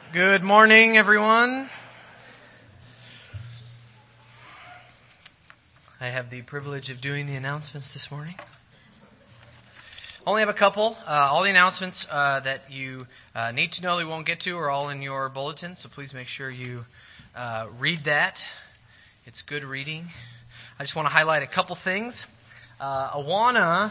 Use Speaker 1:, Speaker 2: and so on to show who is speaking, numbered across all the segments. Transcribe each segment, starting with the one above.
Speaker 1: Good morning, everyone. I have the privilege of doing the announcements this morning. Only have a couple. All the announcements that you need to know that we won't get to are all in your bulletin, so please make sure you read that. It's good reading. I just want to highlight a couple things. Awana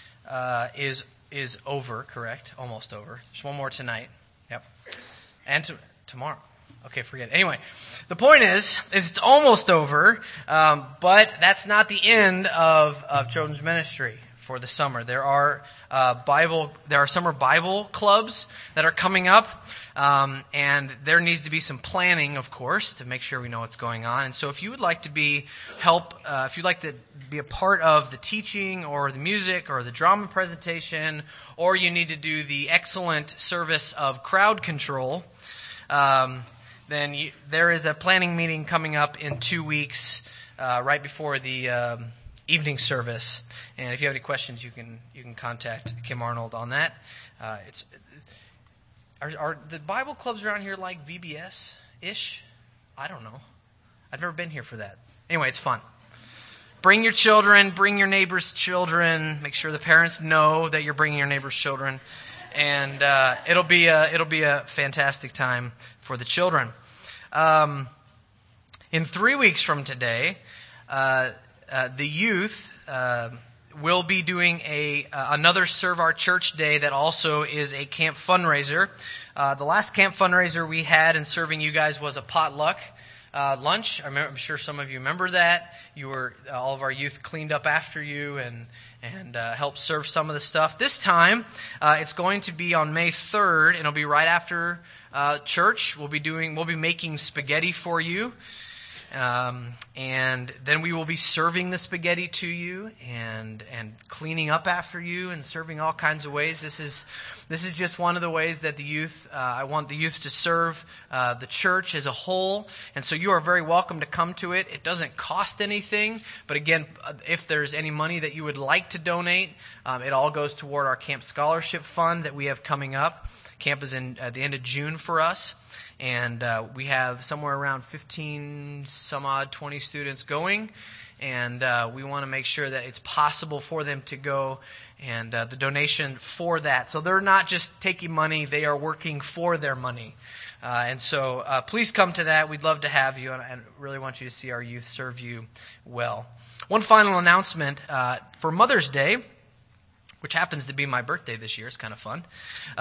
Speaker 1: is over, correct? Almost over. There's one more tonight. Yep. And tomorrow. Okay, forget it. Anyway, the point is it's almost over, but that's not the end of Children's Ministry for the summer. There are summer Bible clubs that are coming up, and there needs to be some planning, of course, to make sure we know what's going on. And so, if you would like to if you'd like to be a part of the teaching or the music or the drama presentation, or you need to do the excellent service of crowd control, then there is a planning meeting coming up in 2 weeks, right before the evening service. And if you have any questions, you can contact Kim Arnold on that. Are the Bible clubs around here like VBS-ish? I don't know. I've never been here for that. Anyway, it's fun. Bring your children. Bring your neighbors' children. Make sure the parents know that you're bringing your neighbors' children. And it'll be a fantastic time for the children. In 3 weeks from today, the youth will be doing another Serve Our Church Day that also is a camp fundraiser. The last camp fundraiser we had in serving you guys was a potluck lunch. I'm sure some of you remember that. All of our youth cleaned up after you and helped serve some of the stuff. This time, it's going to be on May 3rd, and it'll be right after church. We'll be making spaghetti for you. And then we will be serving the spaghetti to you and cleaning up after you and serving all kinds of ways. This is just one of the ways that I want the youth to serve the church as a whole. And so you are very welcome to come to it. It doesn't cost anything. But again, if there's any money that you would like to donate, it all goes toward our Camp Scholarship Fund that we have coming up. Camp is at the end of June for us. And we have somewhere around 15, some odd, 20 students going. And we want to make sure that it's possible for them to go, and the donation for that. So they're not just taking money, they are working for their money. And so please come to that. We'd love to have you, and I really want you to see our youth serve you well. One final announcement for Mother's Day, which happens to be my birthday this year. It's kind of fun.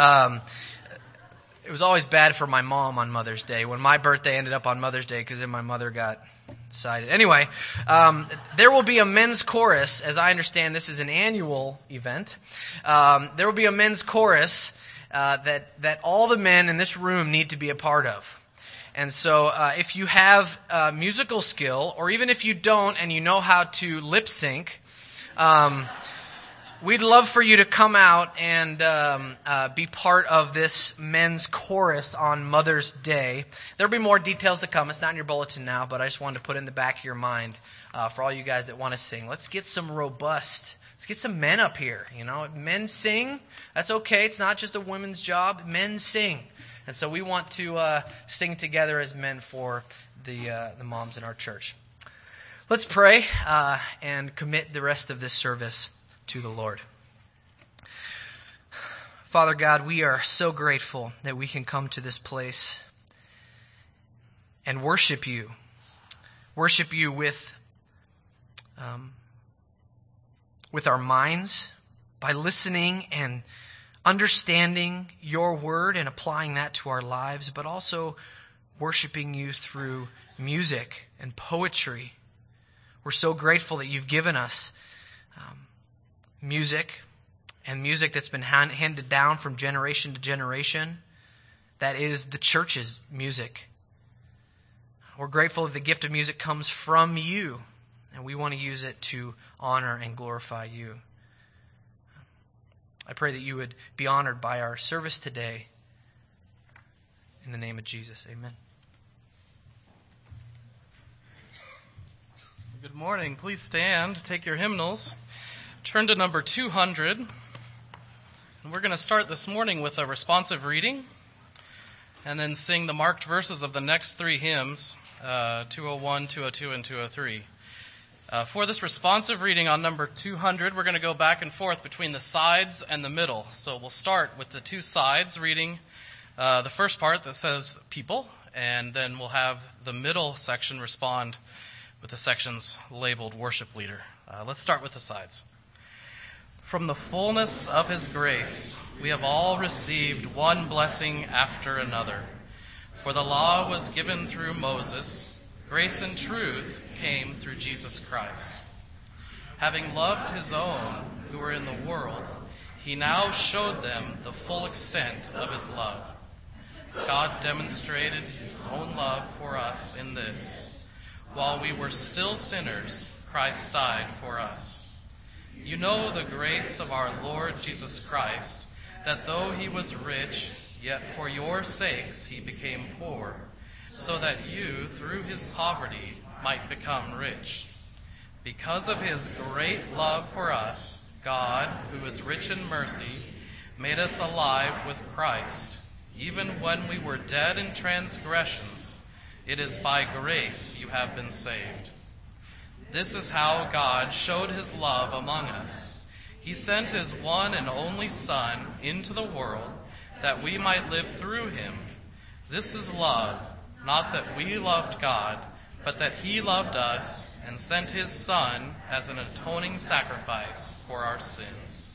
Speaker 1: It was always bad for my mom on Mother's Day when my birthday ended up on Mother's Day, because then my mother got excited. Anyway, there will be a men's chorus. As I understand, this is an annual event. There will be a men's chorus that all the men in this room need to be a part of. And so if you have musical skill, or even if you don't and you know how to lip sync, we'd love for you to come out and be part of this men's chorus on Mother's Day. There'll be more details to come. It's not in your bulletin now, but I just wanted to put it in the back of your mind for all you guys that want to sing. Let's get some men up here. Men sing. That's okay. It's not just a women's job. Men sing. And so we want to sing together as men for the moms in our church. Let's pray and commit the rest of this service to the Lord. Father God, we are so grateful that we can come to this place and worship you with our minds, by listening and understanding your word and applying that to our lives, but also worshiping you through music and poetry. We're so grateful that you've given us music that's been handed down from generation to generation. That is the church's music. We're grateful that the gift of music comes from you, and we want to use it to honor and glorify you. I pray that you would be honored by our service today. In the name of Jesus, amen.
Speaker 2: Good morning. Please stand, take your hymnals. Turn to number 200. And we're going to start this morning with a responsive reading. and then sing the marked verses of the next three hymns, 201, 202, and 203. For this responsive reading on number 200, we're going to go back and forth between the sides and the middle. So we'll start with the two sides, reading the first part that says people, and then we'll have the middle section respond with the sections labeled worship leader. Let's start with the sides. From the fullness of his grace, we have all received one blessing after another. For the law was given through Moses, grace and truth came through Jesus Christ. Having loved his own who were in the world, he now showed them the full extent of his love. God demonstrated his own love for us in this: while we were still sinners, Christ died for us. You know the grace of our Lord Jesus Christ, that though he was rich, yet for your sakes he became poor, so that you, through his poverty, might become rich. Because of his great love for us, God, who is rich in mercy, made us alive with Christ, even when we were dead in transgressions. It is by grace you have been saved. This is how God showed his love among us. He sent his one and only Son into the world that we might live through him. This is love, not that we loved God, but that he loved us and sent his Son as an atoning sacrifice for our sins.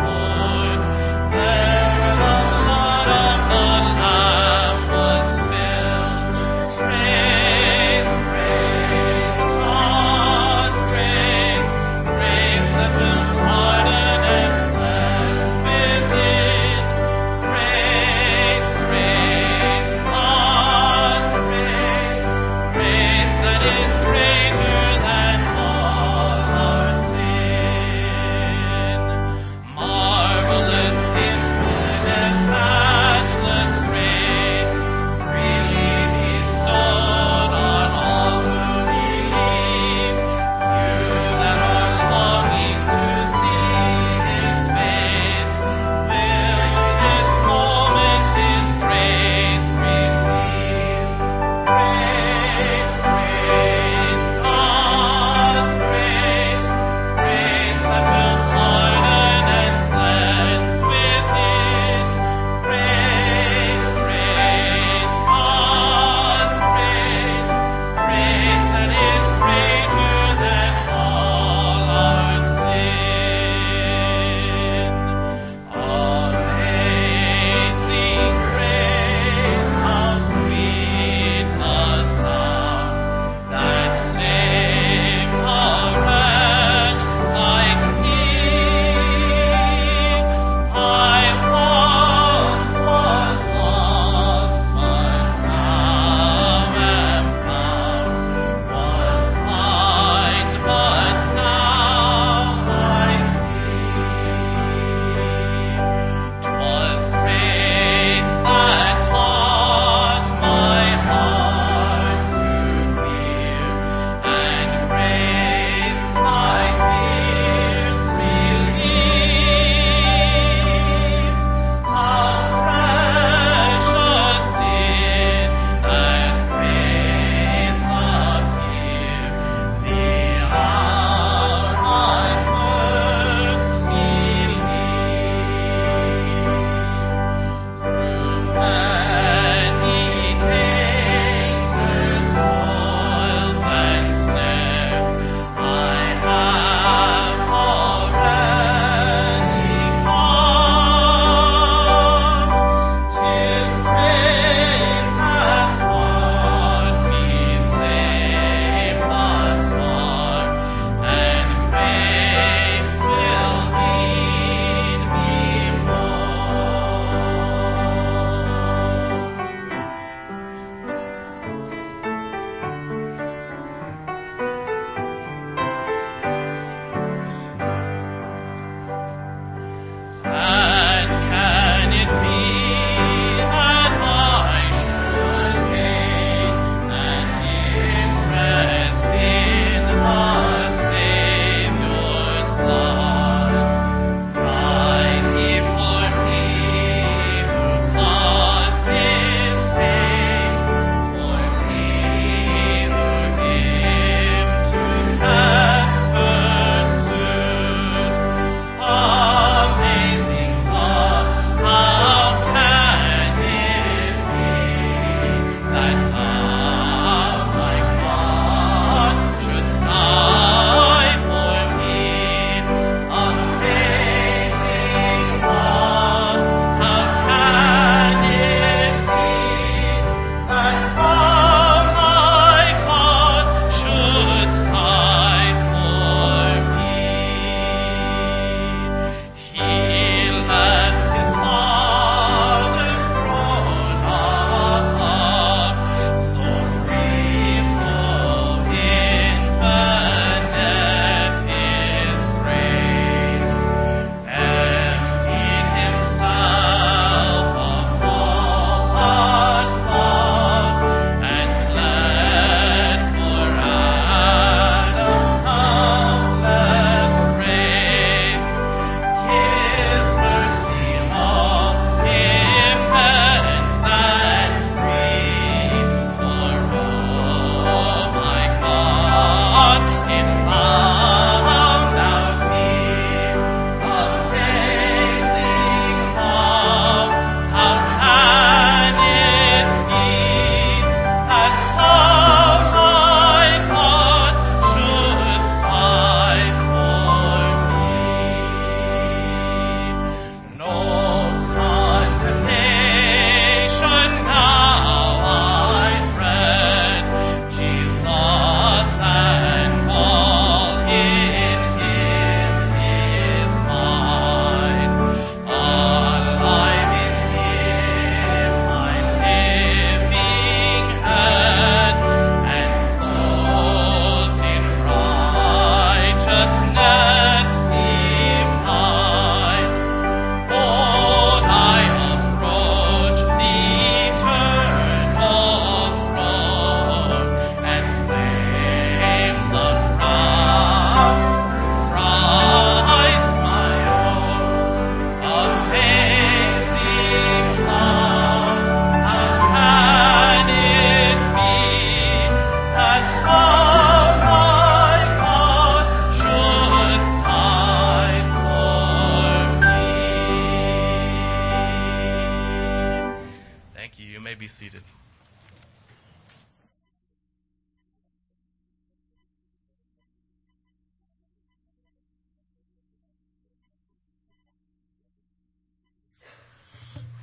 Speaker 3: There the blood of the Lamb was spilled.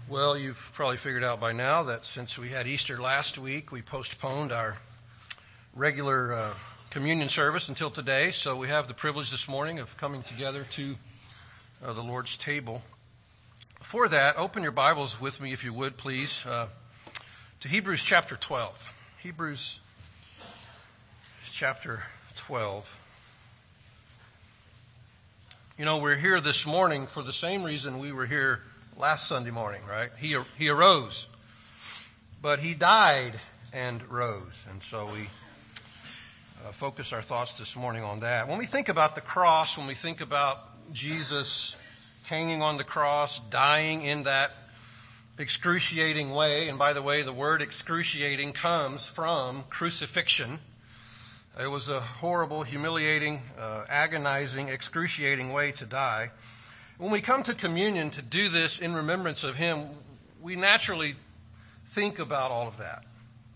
Speaker 3: Well, you've probably figured out by now that since we had Easter last week, we postponed our regular communion service until today. So we have the privilege this morning of coming together to the Lord's table. For that, open your Bibles with me, if you would, please, to Hebrews chapter 12. Hebrews chapter 12. You know, we're here this morning for the same reason we were here last Sunday morning, right? He arose, but he died and rose. And so we focus our thoughts this morning on that. When we think about the cross, when we think about Jesus hanging on the cross, dying in that excruciating way, and by the way, the word excruciating comes from crucifixion. It was a horrible, humiliating, agonizing, excruciating way to die. When we come to communion to do this in remembrance of him, we naturally think about all of that.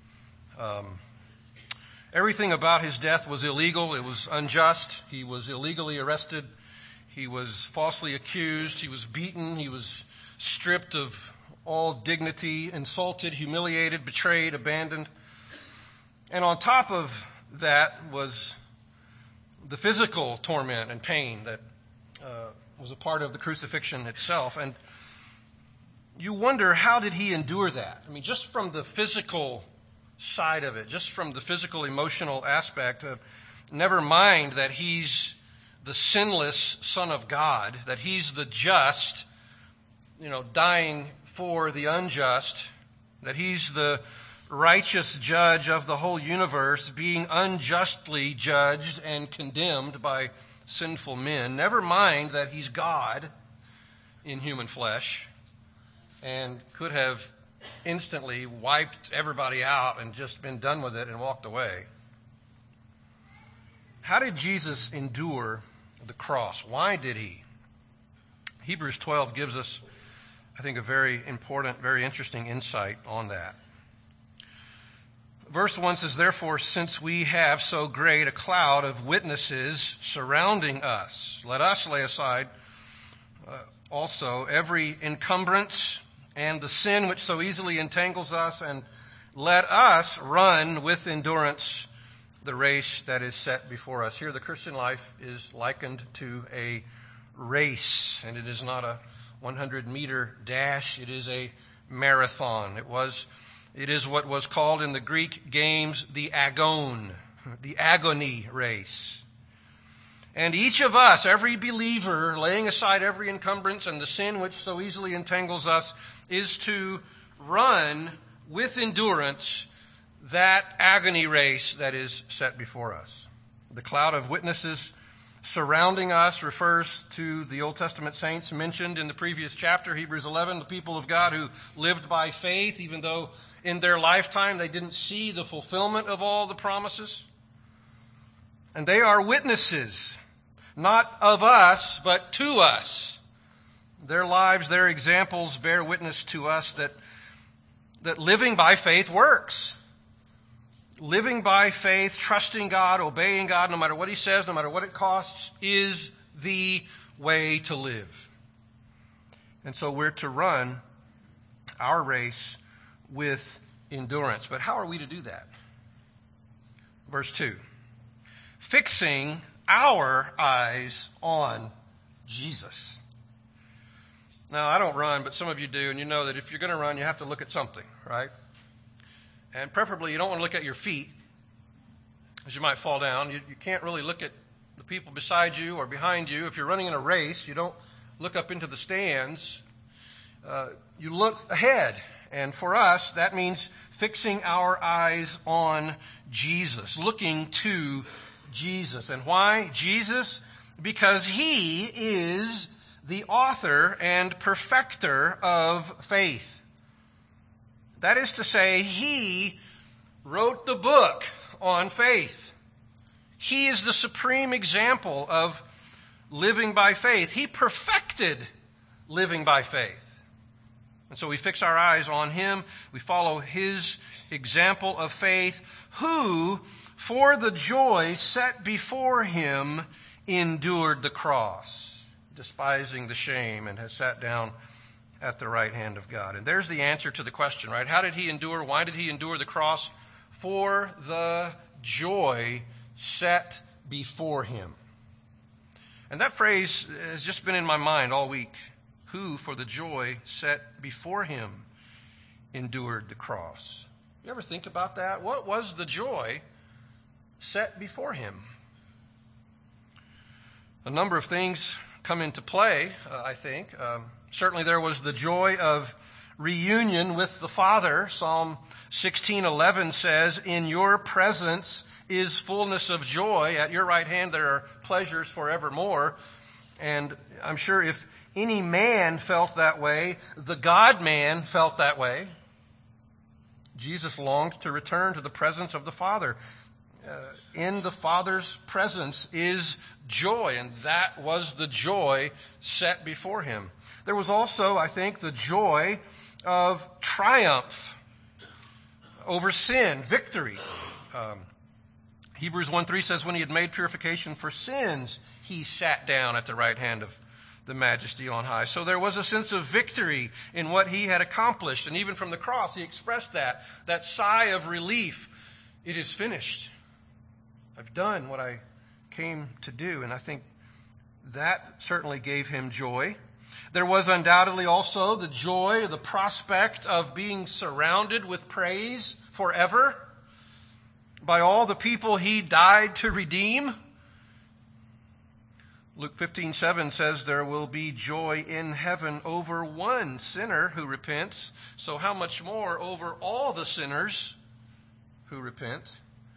Speaker 3: Everything about his death was illegal. It was unjust. He was illegally arrested. He was falsely accused. He was beaten. He was stripped of all dignity, insulted, humiliated, betrayed, abandoned. And on top of that was the physical torment and pain that was a part of the crucifixion itself. And you wonder, how did he endure that? I mean, just from the physical side of it, just from the physical, emotional aspect, never mind that he's the sinless Son of God, that he's the just, dying for the unjust, that he's the righteous judge of the whole universe, being unjustly judged and condemned by sinful men. Never mind that he's God in human flesh and could have instantly wiped everybody out and just been done with it and walked away. How did Jesus endure the cross? Why did he? Hebrews 12 gives us, I think, a very important, very interesting insight on that. Verse 1 says, "Therefore, since we have so great a cloud of witnesses surrounding us, let us lay aside also every encumbrance and the sin which so easily entangles us, and let us run with endurance the race that is set before us." Here, the Christian life is likened to a race, and it is not a 100-meter dash. It is a marathon. It is what was called in the Greek games the agon, the agony race. And each of us, every believer, laying aside every encumbrance and the sin which so easily entangles us, is to run with endurance that agony race that is set before us. The cloud of witnesses surrounding us refers to the Old Testament saints mentioned in the previous chapter, Hebrews 11, the people of God who lived by faith, even though in their lifetime they didn't see the fulfillment of all the promises. And they are witnesses, not of us, but to us. Their lives, their examples bear witness to us that living by faith works. Living by faith, trusting God, obeying God, no matter what he says, no matter what it costs, is the way to live. And so we're to run our race with endurance. But how are we to do that? Verse 2. Fixing our eyes on Jesus. Now, I don't run, but some of you do, and you know that if you're going to run, you have to look at something, right? And preferably, you don't want to look at your feet, as you might fall down. You can't really look at the people beside you or behind you. If you're running in a race, you don't look up into the stands. You look ahead. And for us, that means fixing our eyes on Jesus, looking to Jesus. And why Jesus? Because he is the author and perfecter of faith. That is to say, he wrote the book on faith. He is the supreme example of living by faith. He perfected living by faith. And so we fix our eyes on him. We follow his example of faith, who, for the joy set before him, endured the cross, despising the shame, and has sat down at the right hand of God. And there's the answer to the question, right? How did he endure? Why did he endure the cross? For the joy set before him. And that phrase has just been in my mind all week. Who, for the joy set before him, endured the cross? You ever think about that? What was the joy set before him? A number of things come into play, I think. Certainly there was the joy of reunion with the Father. Psalm 16:11 says, "In your presence is fullness of joy. At your right hand there are pleasures forevermore." And I'm sure if any man felt that way, the God-man felt that way. Jesus longed to return to the presence of the Father. In the Father's presence is joy, and that was the joy set before him. There was also, I think, the joy of triumph over sin, victory. Hebrews 1:3 says, when he had made purification for sins, he sat down at the right hand of the Majesty on high. So there was a sense of victory in what he had accomplished. And even from the cross, he expressed that sigh of relief. It is finished. I've done what I came to do. And I think that certainly gave him joy. There was undoubtedly also the joy, the prospect of being surrounded with praise forever by all the people he died to redeem. Luke 15:7 says there will be joy in heaven over one sinner who repents. So how much more over all the sinners who repent?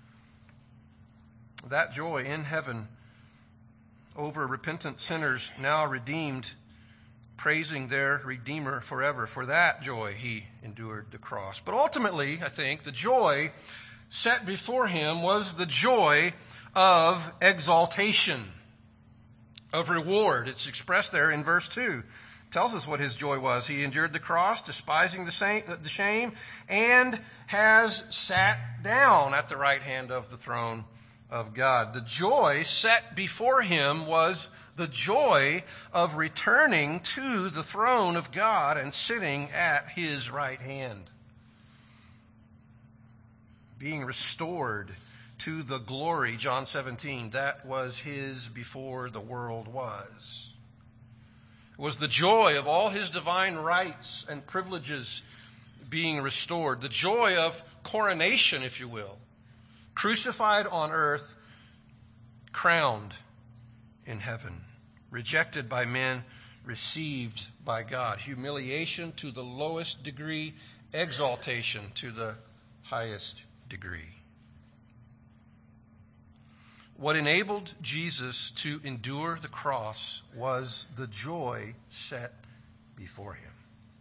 Speaker 3: That joy in heaven over repentant sinners now redeemed, praising their Redeemer forever. For that joy he endured the cross. But ultimately, I think, the joy set before him was the joy of exaltation, of reward. It's expressed there in verse 2. It tells us what his joy was. He endured the cross, despising the shame, and has sat down at the right hand of the throne of God. The joy set before him was the joy of returning to the throne of God and sitting at his right hand, being restored to the glory, John 17, that was his before the world was. It was the joy of all his divine rights and privileges being restored, the joy of coronation, if you will, crucified on earth, crowned in heaven, rejected by men, received by God, humiliation to the lowest degree, exaltation to the highest degree. What enabled Jesus to endure the cross was the joy set before him.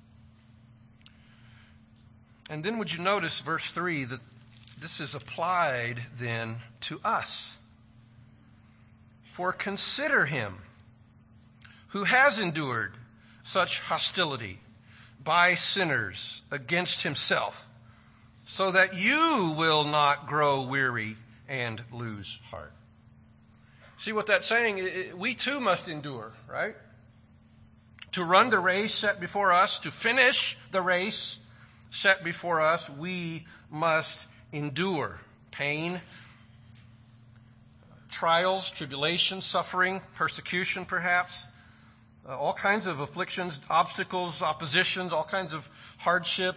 Speaker 3: And then would you notice verse 3 that this is applied then to us. For consider him who has endured such hostility by sinners against himself, so that you will not grow weary and lose heart. See what that's saying? We too must endure, right? To run the race set before us, to finish the race set before us, we must endure pain, trials, tribulation, suffering, persecution perhaps, all kinds of afflictions, obstacles, oppositions, all kinds of hardship,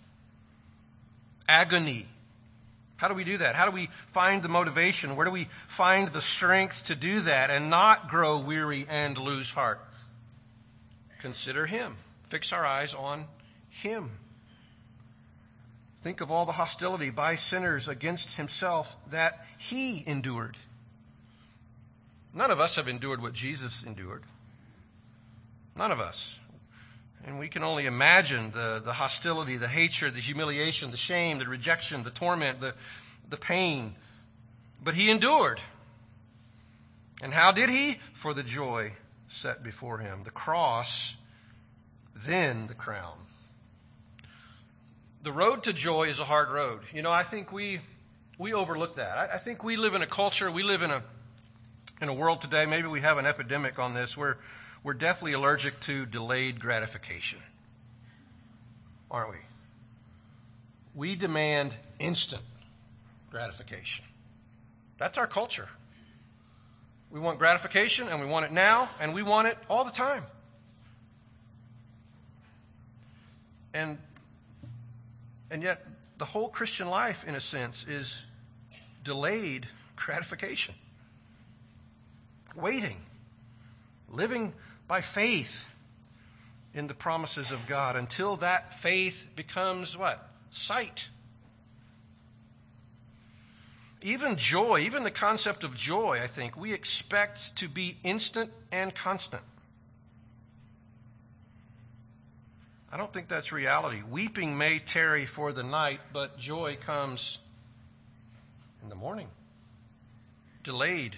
Speaker 3: agony. How do we do that? How do we find the motivation? Where do we find the strength to do that and not grow weary and lose heart? Consider him. Fix our eyes on him. Think of all the hostility by sinners against himself that he endured. None of us have endured what Jesus endured. None of us. And we can only imagine the hostility, the hatred, the humiliation, the shame, the rejection, the torment, the pain. But he endured. And how did he? For the joy set before him. The cross, then the crown. The road to joy is a hard road. You know, I think we overlook that. I think we live in a culture, we live in a world today, maybe we have an epidemic on this, where we're deathly allergic to delayed gratification. aren't we? We demand instant gratification. That's our culture. We want gratification, and we want it now, and we want it all the time. And yet, the whole Christian life, in a sense, is delayed gratification. Waiting. Living by faith in the promises of God until that faith becomes what? Sight. Even joy, even the concept of joy, I think, we expect to be instant and constant. I don't think that's reality. Weeping may tarry for the night, but joy comes in the morning. Delayed.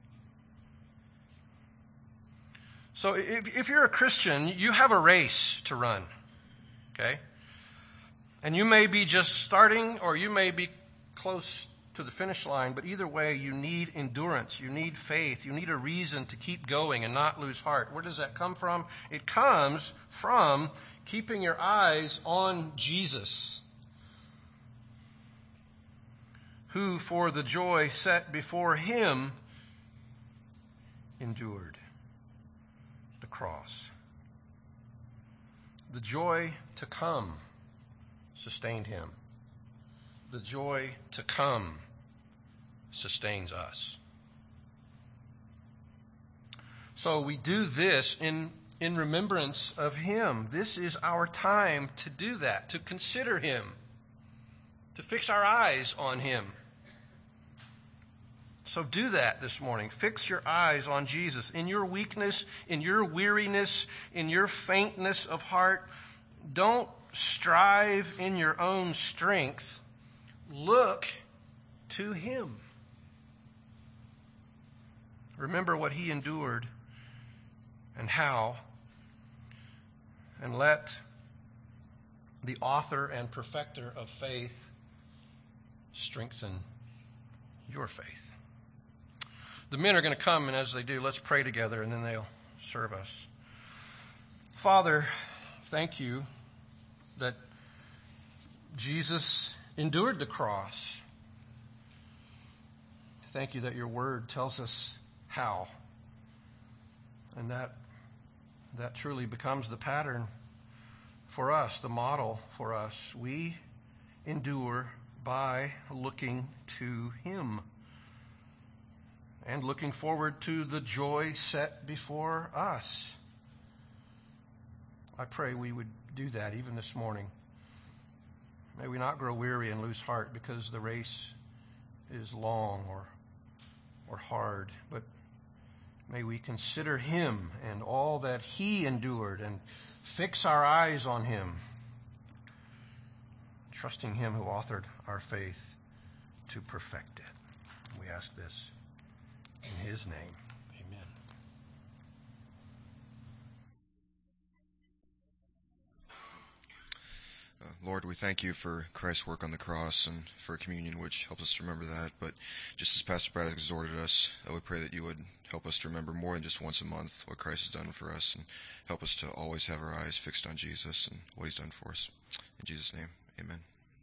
Speaker 3: So if you're a Christian, you have a race to run. Okay? And you may be just starting, or you may be close to the finish line, but either way, you need endurance, you need faith, you need a reason to keep going and not lose heart. Where does that come from? It comes from keeping your eyes on Jesus, who for the joy set before him endured the cross. The joy to come sustained him. The joy to come sustains us. So we do this in remembrance of him. This is our time to do that, to consider him, to fix our eyes on him. So do that this morning. Fix your eyes on Jesus. In your weakness, in your weariness, in your faintness of heart, don't strive in your own strength. Look to him. Remember what he endured and how, and let the author and perfecter of faith strengthen your faith. The men are going to come, and as they do, let's pray together, and then they'll serve us. Father, thank you that Jesus endured the cross. Thank you that your word tells us how. And that truly becomes the pattern for us, the model for us. We endure by looking to him and looking forward to the joy set before us. I pray we would do that even this morning. May we not grow weary and lose heart because the race is long or hard, but may we consider him and all that he endured and fix our eyes on him, trusting him who authored our faith to perfect it. We ask this in his name. Amen.
Speaker 4: Lord, we thank you for Christ's work on the cross and for communion, which helps us to remember that. But just as Pastor Brad exhorted us, we pray that you would help us to remember more than just once a month what Christ has done for us, and help us to always have our eyes fixed on Jesus and what he's done for us. In Jesus' name, amen.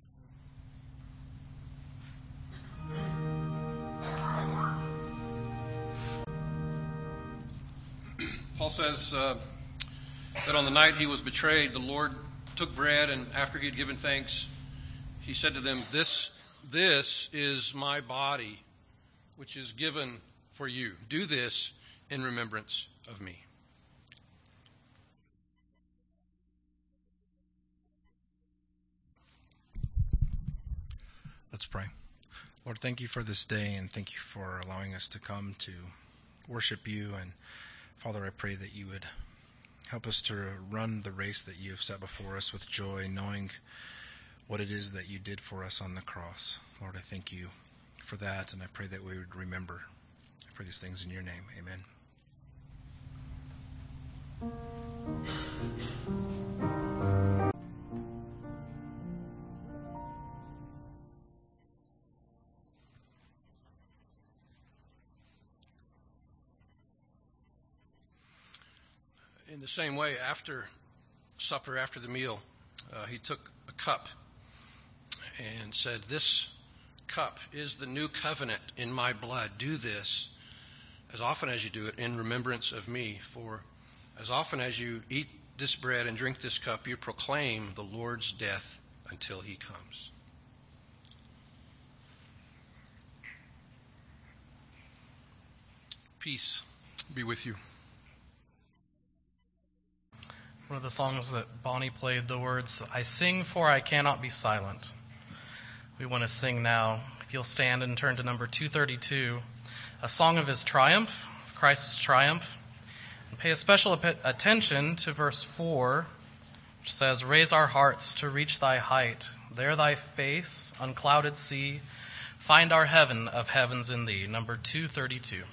Speaker 3: Paul says that on the night he was betrayed, the Lord took bread, and after he had given thanks, he said to them, This is my body, which is given for you. Do this in remembrance of me.
Speaker 5: Let's pray. Lord, thank you for this day, and thank you for allowing us to come to worship you. And Father, I pray that you would help us to run the race that you have set before us with joy, knowing what it is that you did for us on the cross. Lord, I thank you for that, and I pray that we would remember. I pray these things in your name. Amen.
Speaker 3: In the same way, after supper, after the meal, he took a cup and said, "This cup is the new covenant in my blood. Do this as often as you do it in remembrance of me. For as often as you eat this bread and drink this cup, you proclaim the Lord's death until he comes." Peace be with you.
Speaker 2: One of the songs that Bonnie played, the words, "I sing for I cannot be silent." We want to sing now. If you'll stand and turn to number 232, a song of his triumph, Christ's triumph. And pay a special attention to verse 4, which says, "Raise our hearts to reach thy height. There thy face, unclouded see. Find our heaven of heavens in thee." Number 232.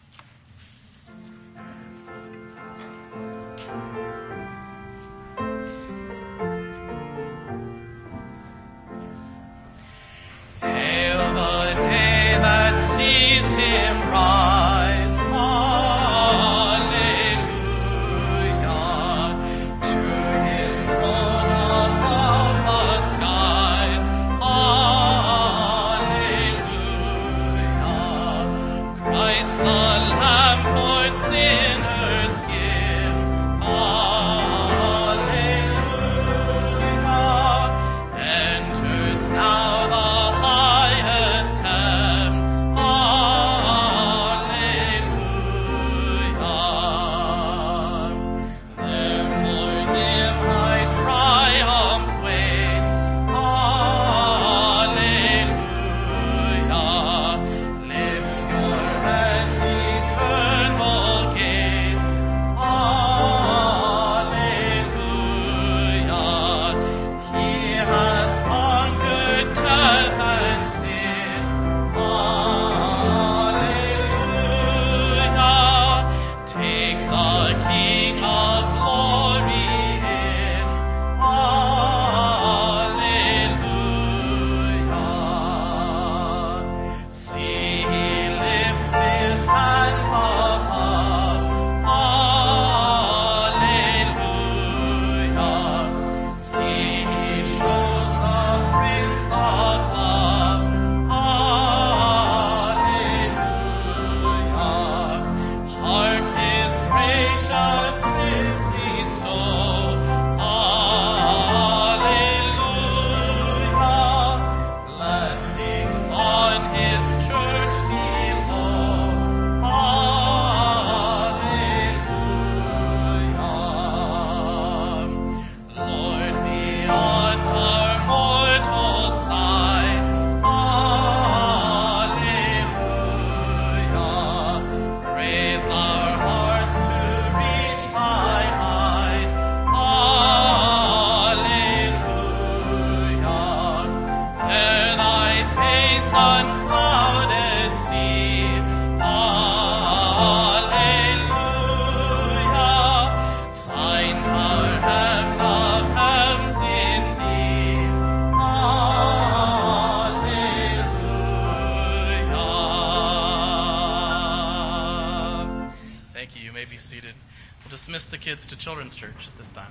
Speaker 2: Dismiss the kids to Children's Church at this time.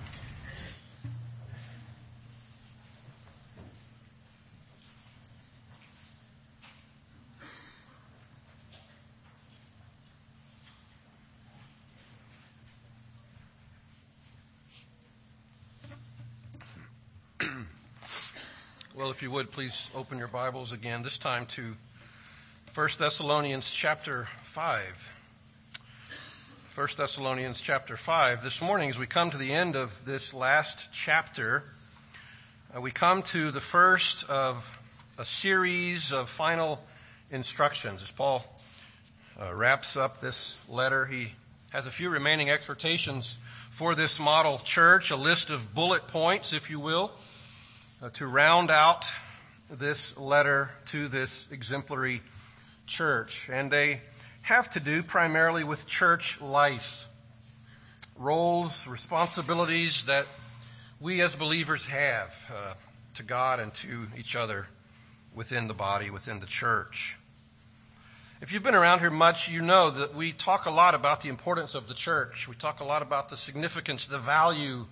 Speaker 3: Well, if you would, please open your Bibles again, this time to 1 Thessalonians chapter 5. 1 Thessalonians chapter 5. This morning, as we come to the end of this last chapter, we come to the first of a series of final instructions. As Paul wraps up this letter, he has a few remaining exhortations for this model church, a list of bullet points, if you will, to round out this letter to this exemplary church. And they have to do primarily with church life, roles, responsibilities that we as believers have to God and to each other within the body, within the church. If you've been around here much, you know that we talk a lot about the importance of the church. We talk a lot about the significance, the value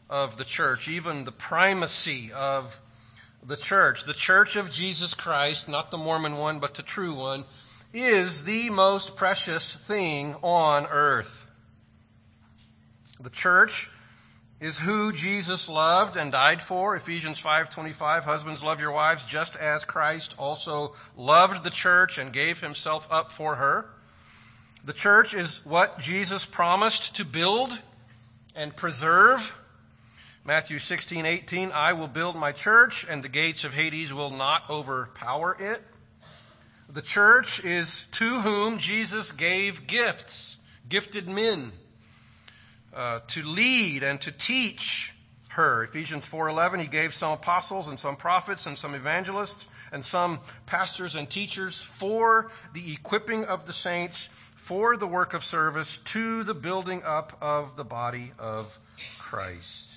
Speaker 3: of the church, even the primacy of the church of Jesus Christ, not the Mormon one, but the true one, is the most precious thing on earth. The church is who Jesus loved and died for. Ephesians 5:25, husbands, love your wives just as Christ also loved the church and gave himself up for her. The church is what Jesus promised to build and preserve. Matthew 16:18, I will build my church, and the gates of Hades will not overpower it. The church is to whom Jesus gave gifts, gifted men, to lead and to teach her. Ephesians 4:11, he gave some apostles and some prophets and some evangelists and some pastors and teachers for the equipping of the saints, for the work of service, to the building up of the body of Christ.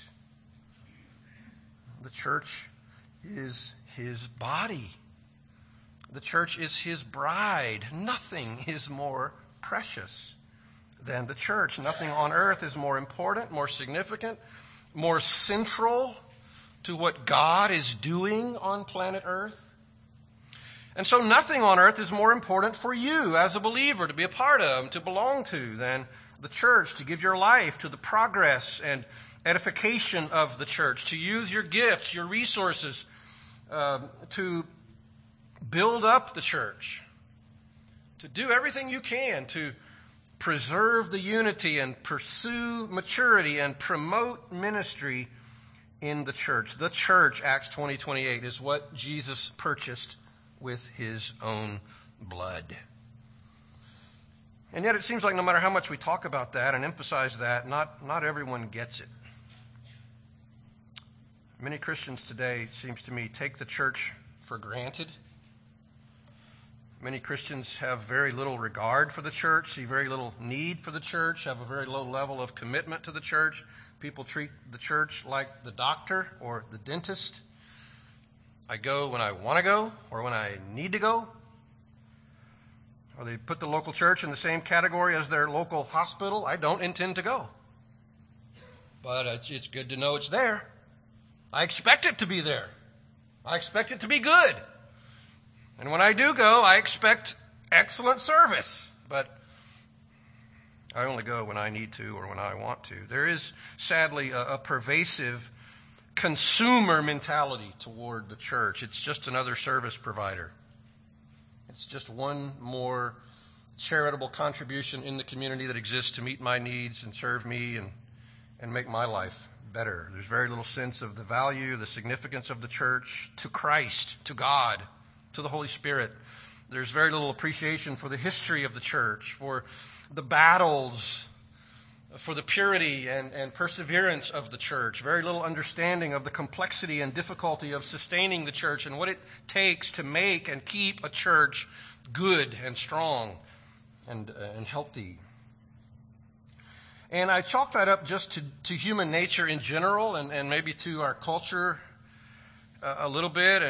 Speaker 3: The church is his body. The church is his bride. Nothing is more precious than the church. Nothing on earth is more important, more significant, more central to what God is doing on planet Earth. And so nothing on earth is more important for you as a believer to be a part of, to belong to, than the church, to give your life to the progress and edification of the church, to use your gifts, your resources, to build up the church, to do everything you can to preserve the unity and pursue maturity and promote ministry in the church. The church, Acts 20:28, is what Jesus purchased with his own blood. And yet it seems like no matter how much we talk about that and emphasize that, not everyone gets it. Many Christians today, it seems to me, take the church for granted. Many Christians have very little regard for the church, see very little need for the church, have a very low level of commitment to the church. People treat the church like the doctor or the dentist. I go when I want to go or when I need to go. Or they put the local church in the same category as their local hospital. I don't intend to go. But it's good to know it's there. I expect it to be there. I expect it to be good. And when I do go, I expect excellent service. But I only go when I need to or when I want to. There is, sadly, a pervasive consumer mentality toward the church. It's just another service provider. It's just one more charitable contribution in the community that exists to meet my needs and serve me and make my life better. There's very little sense of the value, the significance of the church to Christ, to God, to the Holy Spirit. There's very little appreciation for the history of the church, for the battles, for the purity and perseverance of the church. Very little understanding of the complexity and difficulty of sustaining the church and what it takes to make and keep a church good and strong and healthy. And I chalk that up just to human nature in general and maybe to our culture a little bit.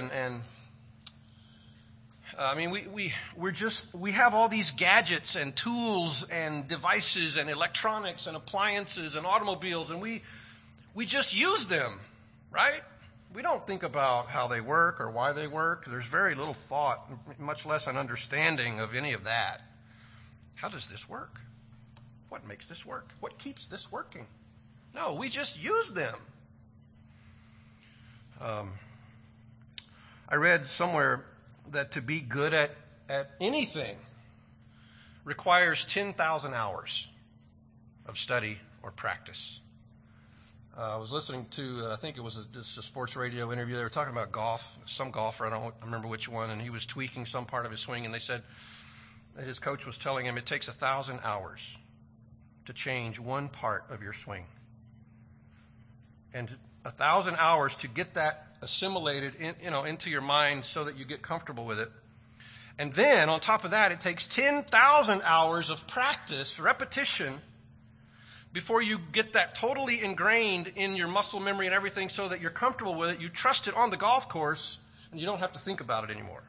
Speaker 3: I mean, we have all these gadgets and tools and devices and electronics and appliances and automobiles, and we just use them, right? We don't think about how they work or why they work. There's very little thought, much less an understanding of any of that. How does this work? What makes this work? What keeps this working? No, we just use them. I read somewhere that to be good at anything requires 10,000 hours of study or practice. I was listening to, I think it was just a sports radio interview. They were talking about golf, some golfer, I don't remember which one, and he was tweaking some part of his swing, and they said that his coach was telling him it takes 1,000 hours to change one part of your swing. And 1,000 hours to get that assimilated into your mind so that you get comfortable with it. And then on top of that, it takes 10,000 hours of practice, repetition, before you get that totally ingrained in your muscle memory and everything so that you're comfortable with it. You trust it on the golf course and you don't have to think about it anymore.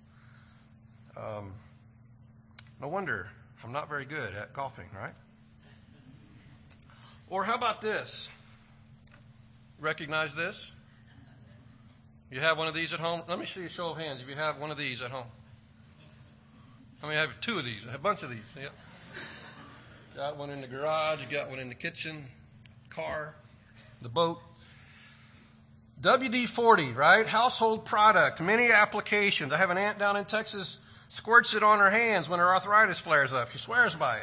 Speaker 3: No wonder I'm not very good at golfing, right? Or how about this? recognize this? You have one of these at home? Let me see a show of hands if you have one of these at home. I mean, I have two of these. I have a bunch of these. Yep. Got one in the garage. Got one in the kitchen, car, the boat. WD-40, right? Household product, many applications. I have an aunt down in Texas, squirts it on her hands when her arthritis flares up. She swears by it.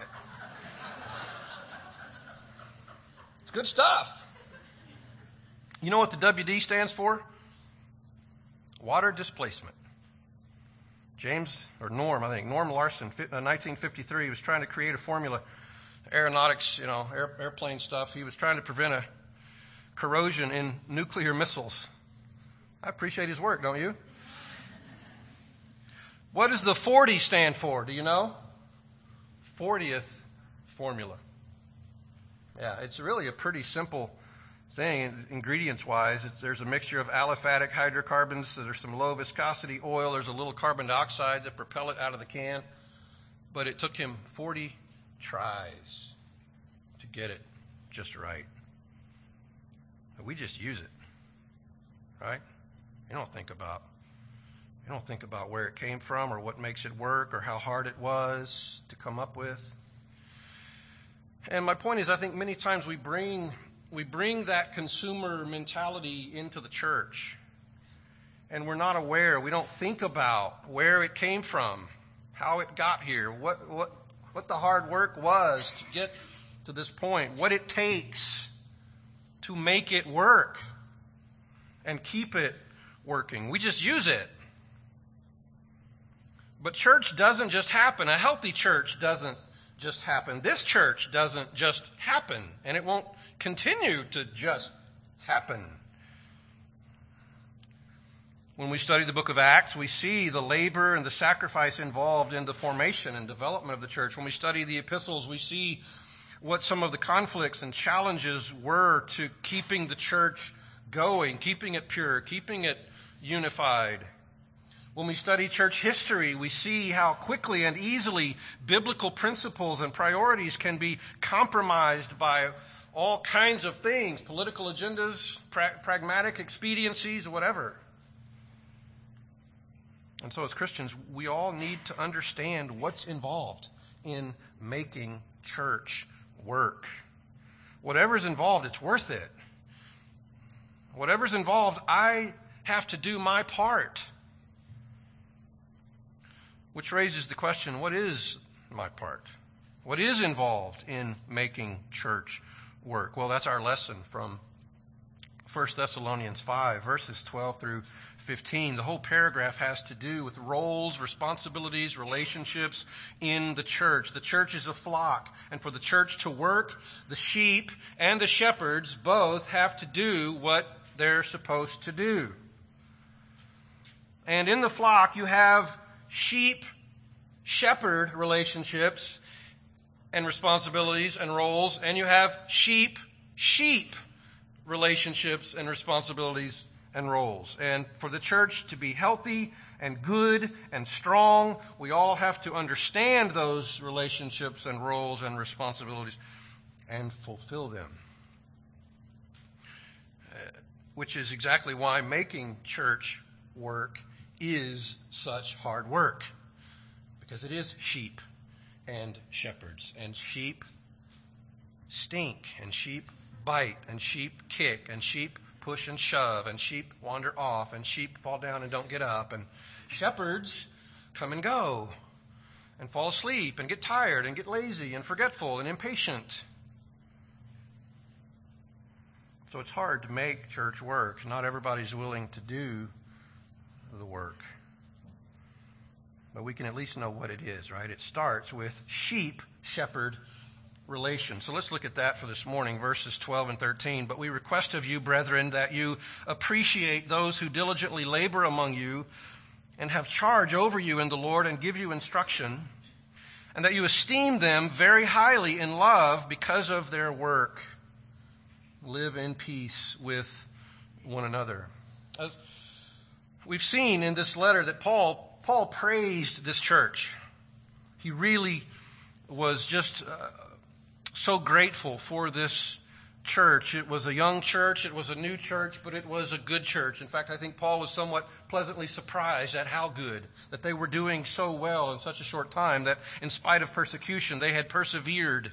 Speaker 3: It's good stuff. You know what the WD stands for? Water displacement. Norm Larson, 1953, was trying to create a formula, aeronautics, airplane stuff. He was trying to prevent a corrosion in nuclear missiles. I appreciate his work, don't you? What does the 40 stand for? Do you know? 40th formula. Yeah, it's really a pretty simple thing, ingredients-wise. There's a mixture of aliphatic hydrocarbons. There's some low viscosity oil. There's a little carbon dioxide that propel it out of the can. But it took him 40 tries to get it just right. We just use it, right? You don't think about where it came from or what makes it work or how hard it was to come up with. And my point is, I think many times we bring that consumer mentality into the church, and we're not aware. We don't think about where it came from, how it got here, what the hard work was to get to this point, what it takes to make it work and keep it working. We just use it. But church doesn't just happen. A healthy church doesn't just happen. This church doesn't just happen, and it won't continue to just happen. When we study the book of Acts, we see the labor and the sacrifice involved in the formation and development of the church. When we study the epistles, we see what some of the conflicts and challenges were to keeping the church going, keeping it pure, keeping it unified. When we study church history, we see how quickly and easily biblical principles and priorities can be compromised by all kinds of things, political agendas, pragmatic expediencies, whatever. And so as Christians, we all need to understand what's involved in making church work. Whatever's involved, it's worth it. Whatever's involved, I have to do my part. Which raises the question, what is my part? What is involved in making church work? Well, that's our lesson from 1 Thessalonians 5, verses 12 through 15. The whole paragraph has to do with roles, responsibilities, relationships in the church. The church is a flock, and for the church to work, the sheep and the shepherds both have to do what they're supposed to do. And in the flock, you have sheep-shepherd relationships and responsibilities and roles, and you have sheep-sheep relationships and responsibilities and roles. And for the church to be healthy and good and strong, we all have to understand those relationships and roles and responsibilities and fulfill them. Which is exactly why making church work is such hard work. Because it is sheep and shepherds. And sheep stink, and sheep bite, and sheep kick, and sheep push and shove, and sheep wander off, and sheep fall down and don't get up, and shepherds come and go, and fall asleep, and get tired, and get lazy, and forgetful, and impatient. So it's hard to make church work. Not everybody's willing to do the work. But we can at least know what it is, right? It starts with sheep-shepherd relation. So let's look at that for this morning, verses 12 and 13. But we request of you, brethren, that you appreciate those who diligently labor among you and have charge over you in the Lord and give you instruction, and that you esteem them very highly in love because of their work. Live in peace with one another. We've seen in this letter that Paul praised this church. He really was just so grateful for this church. It was a young church, it was a new church, but it was a good church. In fact, I think Paul was somewhat pleasantly surprised at how good, that they were doing so well in such a short time, that in spite of persecution, they had persevered.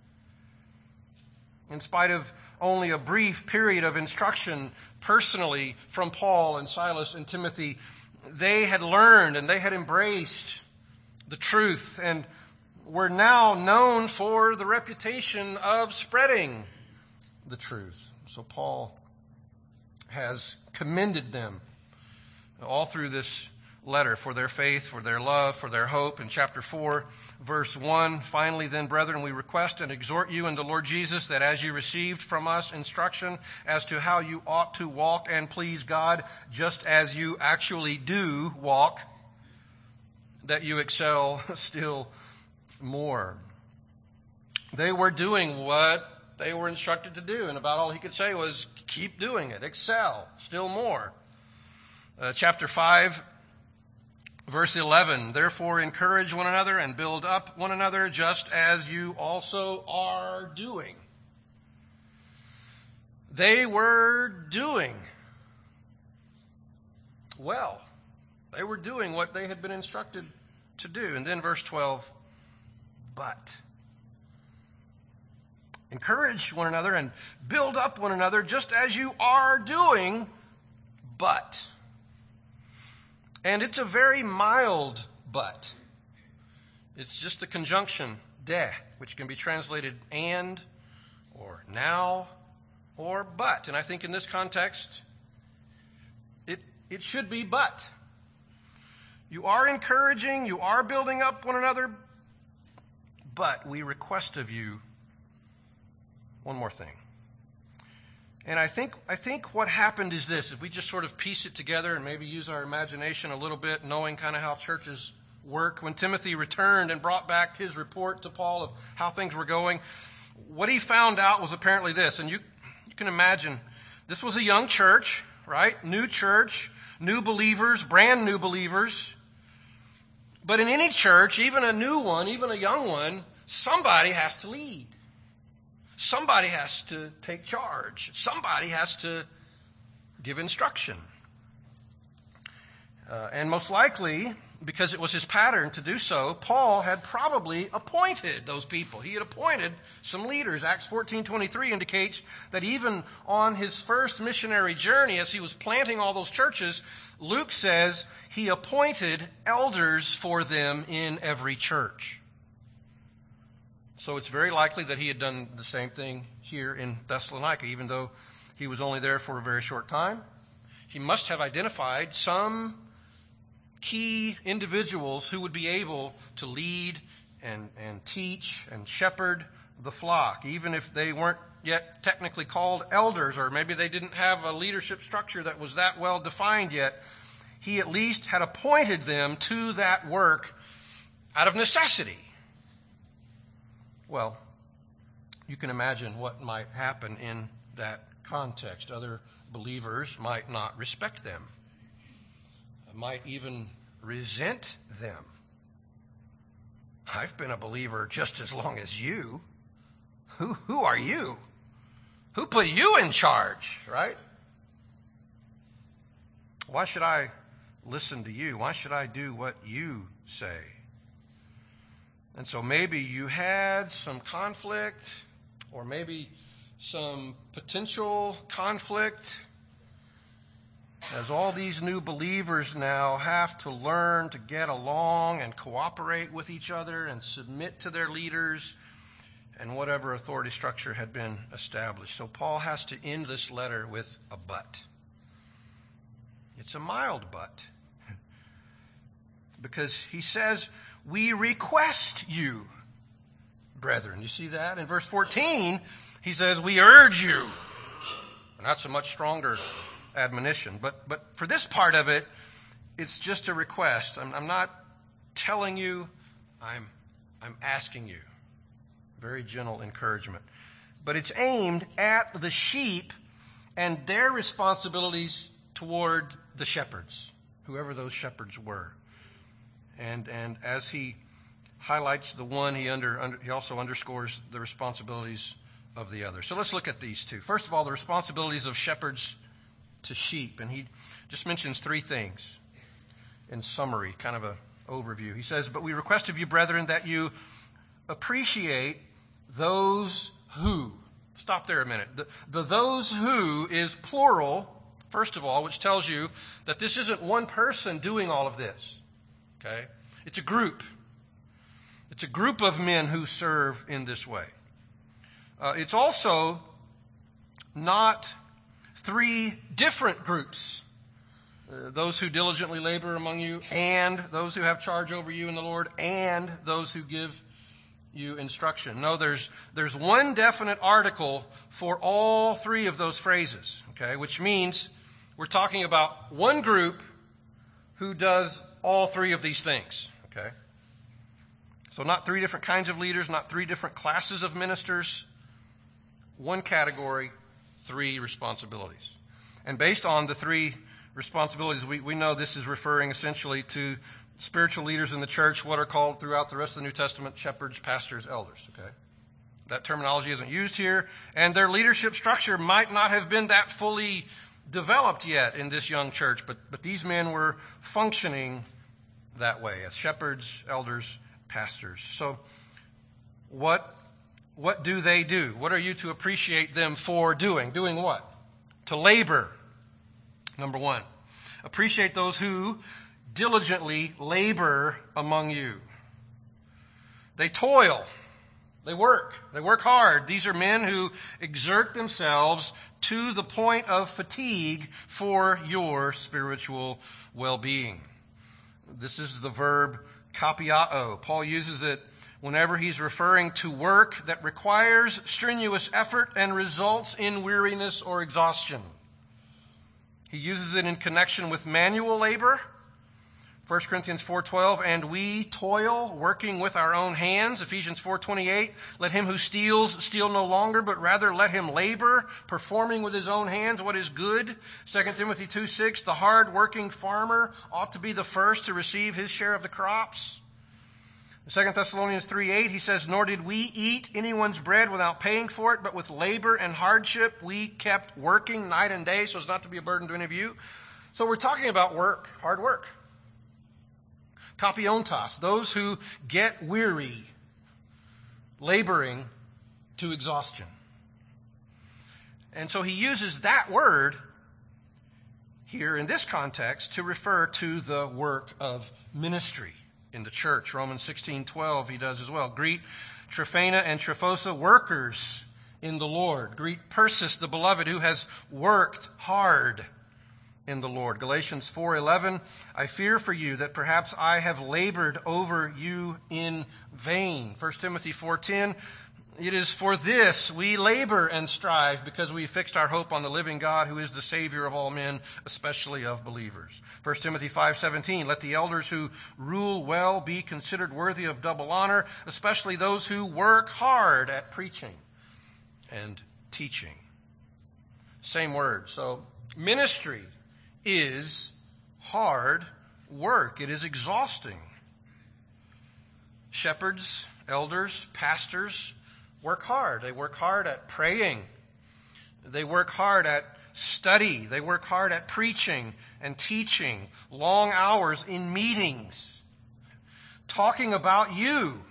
Speaker 3: In spite of only a brief period of instruction personally from Paul and Silas and Timothy, they had learned and they had embraced the truth and were now known for the reputation of spreading the truth. So Paul has commended them all through this letter for their faith, for their love, for their hope. In chapter 4, verse 1, finally then, brethren, we request and exhort you in the Lord Jesus that as you received from us instruction as to how you ought to walk and please God, just as you actually do walk, that you excel still more. They were doing what they were instructed to do, and about all he could say was, keep doing it, excel, still more. Chapter 5, verse 11, therefore encourage one another and build up one another, just as you also are doing. They were doing well. They were doing what they had been instructed to do. And then verse 12, but encourage one another and build up one another just as you are doing, but. And it's a very mild but. It's just a conjunction, de, which can be translated and, or now, or but. And I think in this context, it should be but. You are encouraging, you are building up one another, but we request of you one more thing. And I think what happened is this. If we just sort of piece it together and maybe use our imagination a little bit, knowing kind of how churches work. When Timothy returned and brought back his report to Paul of how things were going, what he found out was apparently this. And you can imagine, this was a young church, right? New church, new believers, brand new believers. But in any church, even a new one, even a young one, somebody has to lead. Somebody has to take charge. Somebody has to give instruction. And most likely, because it was his pattern to do so, Paul had probably appointed those people. He had appointed some leaders. Acts 14:23 indicates that even on his first missionary journey, as he was planting all those churches, Luke says he appointed elders for them in every church. So it's very likely that he had done the same thing here in Thessalonica, even though he was only there for a very short time. He must have identified some key individuals who would be able to lead and teach and shepherd the flock, even if they weren't yet technically called elders, or maybe they didn't have a leadership structure that was that well defined yet. He at least had appointed them to that work out of necessity. Well, you can imagine what might happen in that context. Other believers might not respect them, might even resent them. I've been a believer just as long as you. Who are you? Who put you in charge, right? Why should I listen to you? Why should I do what you say? And so maybe you had some conflict, or maybe some potential conflict, as all these new believers now have to learn to get along and cooperate with each other and submit to their leaders and whatever authority structure had been established. So Paul has to end this letter with a but. It's a mild but. Because he says, we request you, brethren. You see that? In verse 14, he says, we urge you. And that's a much stronger admonition. But for this part of it, it's just a request. I'm not telling you, I'm asking you. Very gentle encouragement. But it's aimed at the sheep and their responsibilities toward the shepherds, whoever those shepherds were. And as he highlights the one, he also underscores the responsibilities of the other. So let's look at these two. First of all, the responsibilities of shepherds to sheep. And he just mentions three things in summary, kind of an overview. He says, "But we request of you, brethren, that you appreciate those who." Stop there a minute. The those who is plural, first of all, which tells you that this isn't one person doing all of this. Okay? It's a group. It's a group of men who serve in this way. It's also not three different groups. Those who diligently labor among you, and those who have charge over you in the Lord, and those who give you instruction. No, there's one definite article for all three of those phrases, okay? Which means we're talking about one group who does all three of these things, okay? So not three different kinds of leaders, not three different classes of ministers. One category, three responsibilities. And based on the three responsibilities, we know this is referring essentially to spiritual leaders in the church, what are called throughout the rest of the New Testament shepherds, pastors, elders. Okay, that terminology isn't used here, and their leadership structure might not have been that fully developed yet in this young church, but these men were functioning that way as shepherds, elders, pastors. So, what do they do? What are you to appreciate them for doing? Doing what? To labor. Number one, appreciate those who diligently labor among you. They toil. They work hard. These are men who exert themselves to the point of fatigue for your spiritual well-being. This is the verb kapiao. Paul uses it whenever he's referring to work that requires strenuous effort and results in weariness or exhaustion. He uses it in connection with manual labor. 1 Corinthians 4:12, "And we toil, working with our own hands." Ephesians 4:28, "Let him who steals steal no longer, but rather let him labor, performing with his own hands what is good." 2 Timothy 2:6, "The hard-working farmer ought to be the first to receive his share of the crops." 2 Thessalonians 3:8, he says, "Nor did we eat anyone's bread without paying for it, but with labor and hardship we kept working night and day, so as not to be a burden to any of you." So we're talking about work, hard work. Kapiontas, those who get weary, laboring to exhaustion. And so he uses that word here in this context to refer to the work of ministry in the church. Romans 16:12 he does as well. "Greet Tryphena and Tryphosa, workers in the Lord. Greet Persis, the beloved, who has worked hard in the Lord." Galatians 4:11, "I fear for you that perhaps I have labored over you in vain." 1 Timothy 4:10, "It is for this we labor and strive, because we fixed our hope on the living God, who is the Savior of all men, especially of believers." 1 Timothy 5:17, "Let the elders who rule well be considered worthy of double honor, especially those who work hard at preaching and teaching." Same word. So ministry is hard work. It is exhausting. Shepherds, elders, pastors work hard. They work hard at praying. They work hard at study. They work hard at preaching and teaching. Long hours in meetings, talking about you,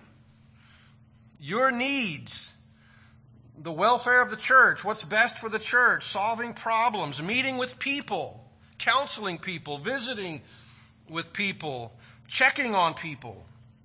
Speaker 3: your needs, the welfare of the church, what's best for the church, solving problems, meeting with people, counseling people, visiting with people, checking on people.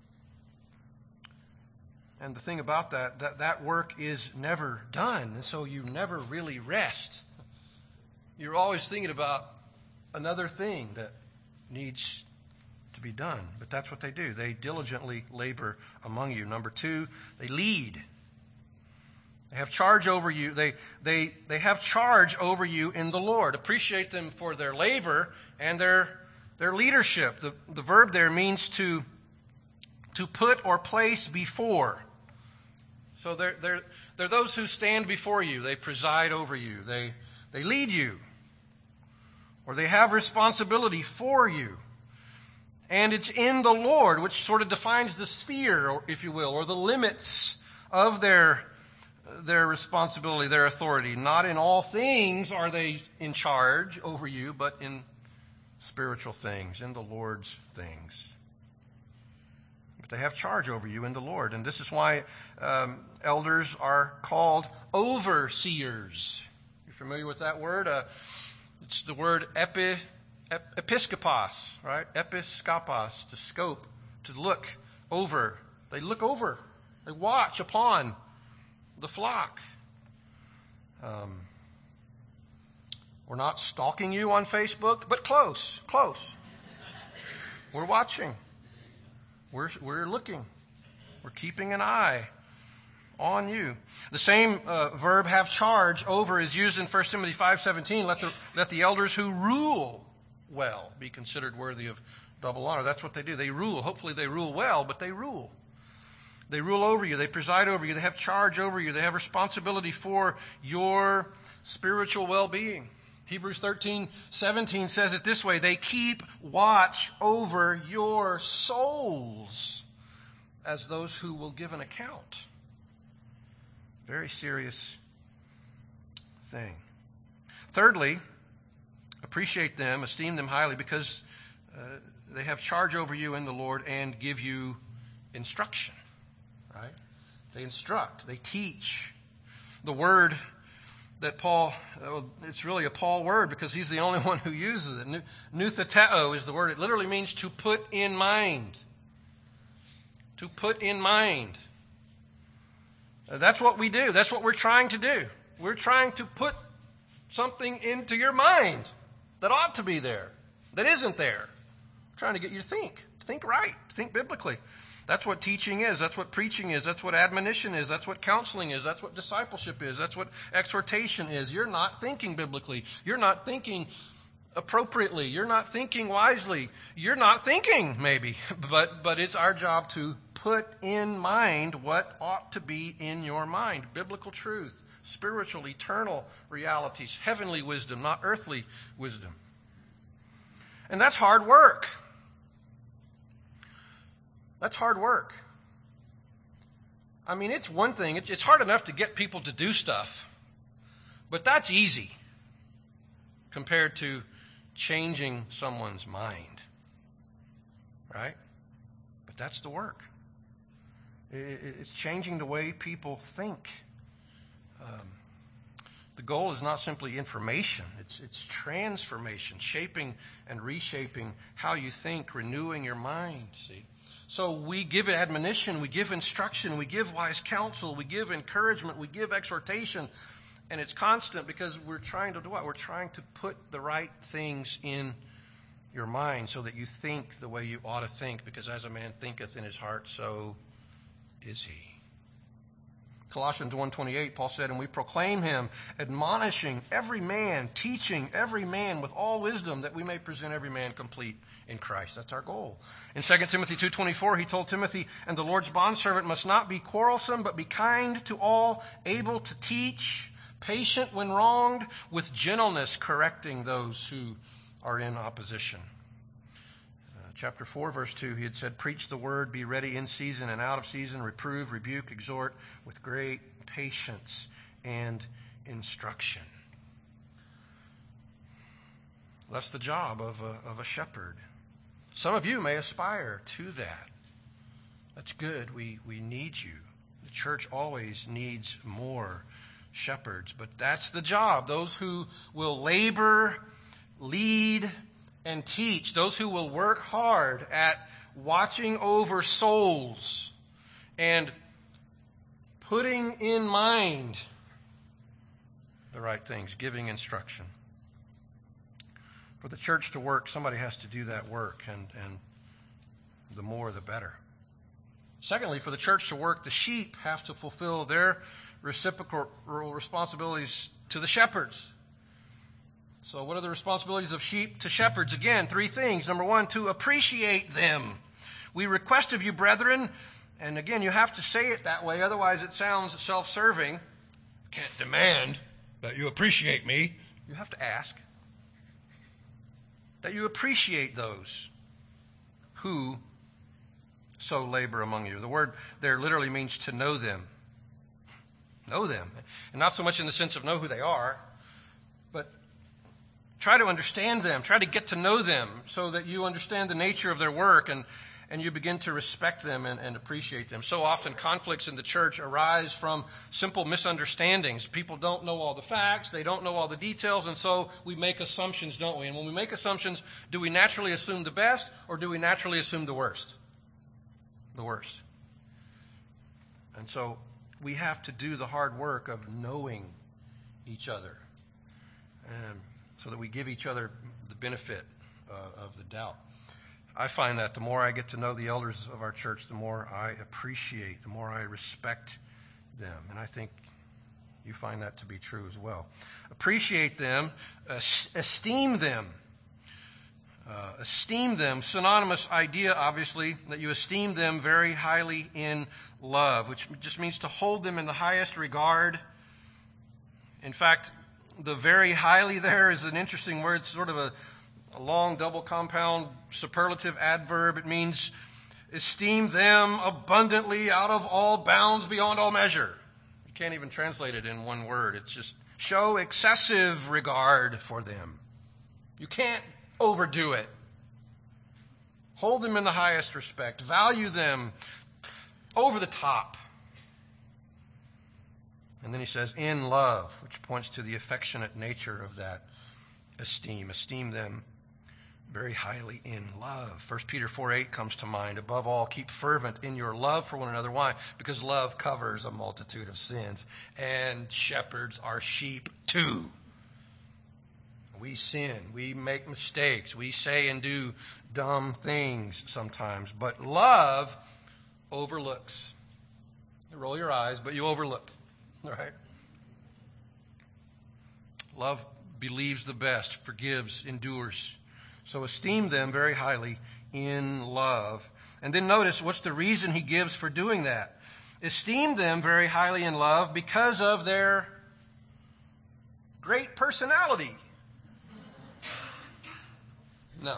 Speaker 3: And the thing about that work is never done, and so you never really rest. You're always thinking about another thing that needs to be done. But that's what they do. They diligently labor among you. Number two, they lead. They have charge over you. They have charge over you in the Lord. Appreciate them for their labor and their leadership. The verb there means to put or place before. So they're those who stand before you. They preside over you. They lead you. Or they have responsibility for you. And it's in the Lord, which sort of defines the sphere, if you will, or the limits of their their responsibility, their authority. Not in all things are they in charge over you, but in spiritual things, in the Lord's things. But they have charge over you in the Lord. And this is why elders are called overseers. You familiar with that word? It's the word episkopos, right? Episkopos, to scope, to look over. They look over. They watch upon the flock. We're not stalking you on Facebook, but close. We're watching. We're looking. We're keeping an eye on you. The same verb, have charge over, is used in 1 Timothy 5:17. Let the elders who rule well be considered worthy of double honor. That's what they do. They rule. Hopefully they rule well, but they rule. They rule over you. They preside over you. They have charge over you. They have responsibility for your spiritual well-being. Hebrews 13:17 says it this way: they keep watch over your souls as those who will give an account. Very serious thing. Thirdly, appreciate them, esteem them highly, because they have charge over you in the Lord and give you instruction. Right? They instruct, they teach. The word that Paul, it's really a Paul word because he's the only one who uses it. Noutheteo is the word. It literally means to put in mind. To put in mind. That's what we do. That's what we're trying to do. We're trying to put something into your mind that ought to be there, that isn't there. We're trying to get you to think right, think biblically. That's what teaching is. That's what preaching is. That's what admonition is. That's what counseling is. That's what discipleship is. That's what exhortation is. You're not thinking biblically. You're not thinking appropriately. You're not thinking wisely. You're not thinking, maybe. But it's our job to put in mind what ought to be in your mind. Biblical truth, spiritual, eternal realities, heavenly wisdom, not earthly wisdom. And that's hard work. That's hard work. I mean, it's one thing. It's hard enough to get people to do stuff. But that's easy compared to changing someone's mind. Right? But that's the work. It's changing the way people think. The goal is not simply information. It's transformation, shaping and reshaping how you think, renewing your mind. See? So we give admonition, we give instruction, we give wise counsel, we give encouragement, we give exhortation. And it's constant because we're trying to do what? We're trying to put the right things in your mind so that you think the way you ought to think. Because as a man thinketh in his heart, so is he. Colossians 1:28, Paul said, and we proclaim him, admonishing every man, teaching every man with all wisdom, that we may present every man complete in Christ. That's our goal. In 2 Timothy 2:24, he told Timothy, and the Lord's bondservant must not be quarrelsome, but be kind to all, able to teach, patient when wronged, with gentleness correcting those who are in opposition. Chapter 4, verse 2, he had said, preach the word, be ready in season and out of season, reprove, rebuke, exhort with great patience and instruction. That's the job of a shepherd. Some of you may aspire to that. That's good. We need you. The church always needs more shepherds, but that's the job. Those who will labor, lead, and teach, those who will work hard at watching over souls and putting in mind the right things, giving instruction. For the church to work, somebody has to do that work, and the more the better. Secondly, for the church to work, the sheep have to fulfill their reciprocal responsibilities to the shepherds. So what are the responsibilities of sheep to shepherds? Again, three things. Number one, to appreciate them. We request of you, brethren, and again, you have to say it that way, otherwise it sounds self-serving. Can't demand that you appreciate me. You have to ask that you appreciate those who so labor among you. The word there literally means to know them. Know them. And not so much in the sense of know who they are, but try to understand them. Try to get to know them so that you understand the nature of their work and you begin to respect them and appreciate them. So often conflicts in the church arise from simple misunderstandings. People don't know all the facts. They don't know all the details. And so we make assumptions, don't we? And when we make assumptions, do we naturally assume the best or do we naturally assume the worst? The worst. And so we have to do the hard work of knowing each other so that we give each other the benefit of the doubt. I find that the more I get to know the elders of our church, the more I appreciate, the more I respect them. And I think you find that to be true as well. Appreciate them, esteem them. Esteem them, synonymous idea, obviously, that you esteem them very highly in love, which just means to hold them in the highest regard. In fact, the very highly there is an interesting word. It's sort of a long double compound superlative adverb. It means esteem them abundantly out of all bounds beyond all measure. You can't even translate it in one word. It's just show excessive regard for them. You can't overdo it. Hold them in the highest respect. Value them over the top. And then he says, in love, which points to the affectionate nature of that esteem. Esteem them very highly in love. 1 Peter 4:8 comes to mind. Above all, keep fervent in your love for one another. Why? Because love covers a multitude of sins. And shepherds are sheep too. We sin. We make mistakes. We say and do dumb things sometimes. But love overlooks. You roll your eyes, but you overlook. Right? Love believes the best, forgives, endures. So esteem them very highly in love. And then notice what's the reason he gives for doing that. Esteem them very highly in love because of their great personality. No.